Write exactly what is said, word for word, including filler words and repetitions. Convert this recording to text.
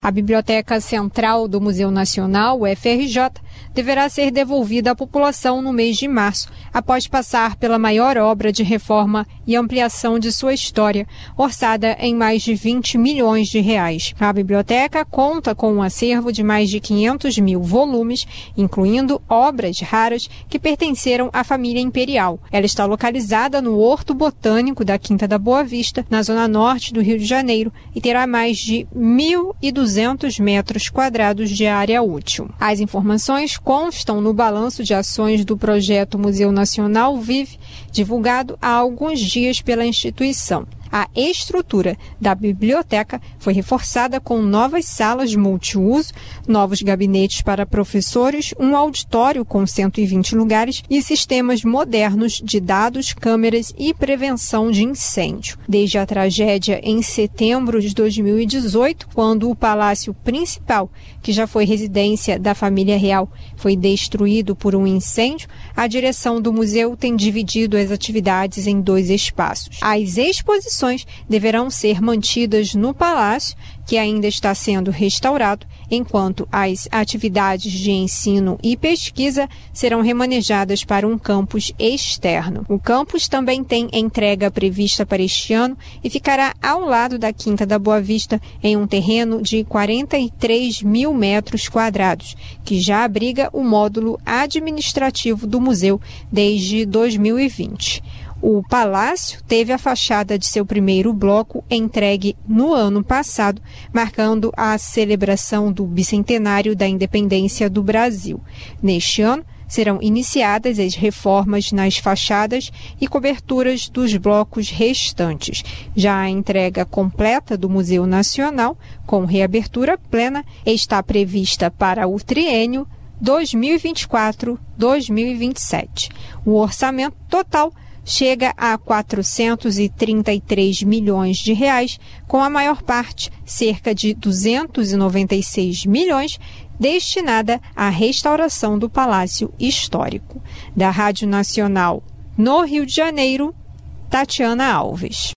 A Biblioteca Central do Museu Nacional, o F R J, deverá ser devolvida à população no mês de março, após passar pela maior obra de reforma e ampliação de sua história, orçada em mais de vinte milhões de reais. A biblioteca conta com um acervo de mais de quinhentos mil volumes, incluindo obras raras que pertenceram à família imperial. Ela está localizada no Horto Botânico da Quinta da Boa Vista, na zona norte do Rio de Janeiro, e terá mais de mil e duzentos metros quadrados de área útil. As informações constam no balanço de ações do projeto Museu Nacional Vive, divulgado há alguns dias pela instituição. A estrutura da biblioteca foi reforçada com novas salas multiuso, novos gabinetes para professores, um auditório com cento e vinte lugares e sistemas modernos de dados, câmeras e prevenção de incêndio. Desde a tragédia em setembro de dois mil e dezoito, quando o Palácio Principal, que já foi residência da família real, foi destruído por um incêndio, a direção do museu tem dividido as atividades em dois espaços. As exposições deverão ser mantidas no palácio, que ainda está sendo restaurado, enquanto as atividades de ensino e pesquisa serão remanejadas para um campus externo. O campus também tem entrega prevista para este ano e ficará ao lado da Quinta da Boa Vista, em um terreno de quarenta e três mil metros quadrados, que já abriga o módulo administrativo do museu desde dois mil e vinte. O palácio teve a fachada de seu primeiro bloco entregue no ano passado, marcando a celebração do bicentenário da independência do Brasil. Neste ano, serão iniciadas as reformas nas fachadas e coberturas dos blocos restantes. Já a entrega completa do Museu Nacional, com reabertura plena, está prevista para o triênio dois mil e vinte e quatro a dois mil e vinte e sete. O orçamento total chega a quatrocentos e trinta e três milhões de reais, com a maior parte, cerca de duzentos e noventa e seis milhões, destinada à restauração do Palácio Histórico. Da Rádio Nacional no Rio de Janeiro, Tatiana Alves.